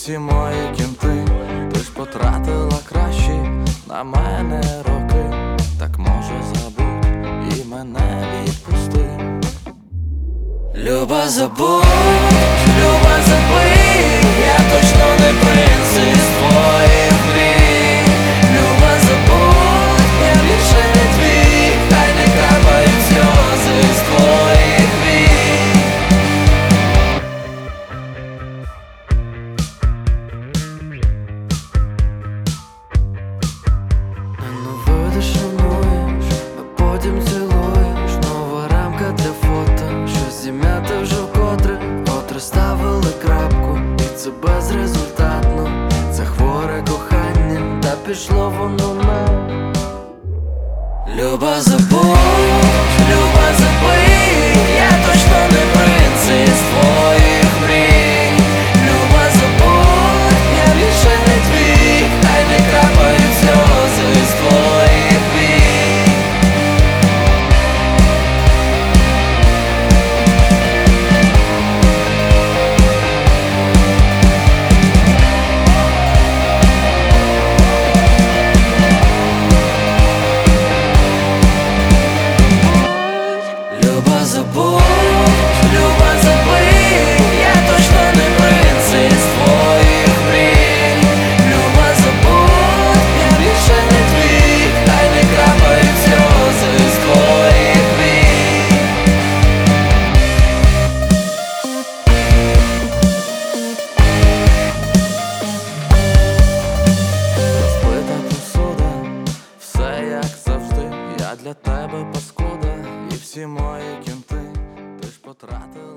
всі мої кінти. Ти ж потратила кращі на мене роки. Так може забудь і мене відпусти. Люба, забудь, Люба, забий, я точно не принц із твоїх мрій. Люба, забудь, я більше не твій, хай не капають сльози з твоїх вій. Ненавидиш, шануєш, а потім цілуєш. Нова рамка для фото, що зім'яти вже вкотре. Котре ставили крапку, і це безрезультатно. Це хворе кохання, та пішло воно на. Люба, забудь, Люба, забий, я точно не принц із твоїх мрій. Люба, забудь, я більше не твій, хай не крапають сльози з твоїх вій. Люба, забудь, Люба, забий, я точно не принц із твоїх мрій. Люба, забудь, я більше не твій, хай не крапають сльози з твоїх вій. Розбита посуда, все як завжди. Я для тебе паскуда, і всі мої кінти. Ти ж потратила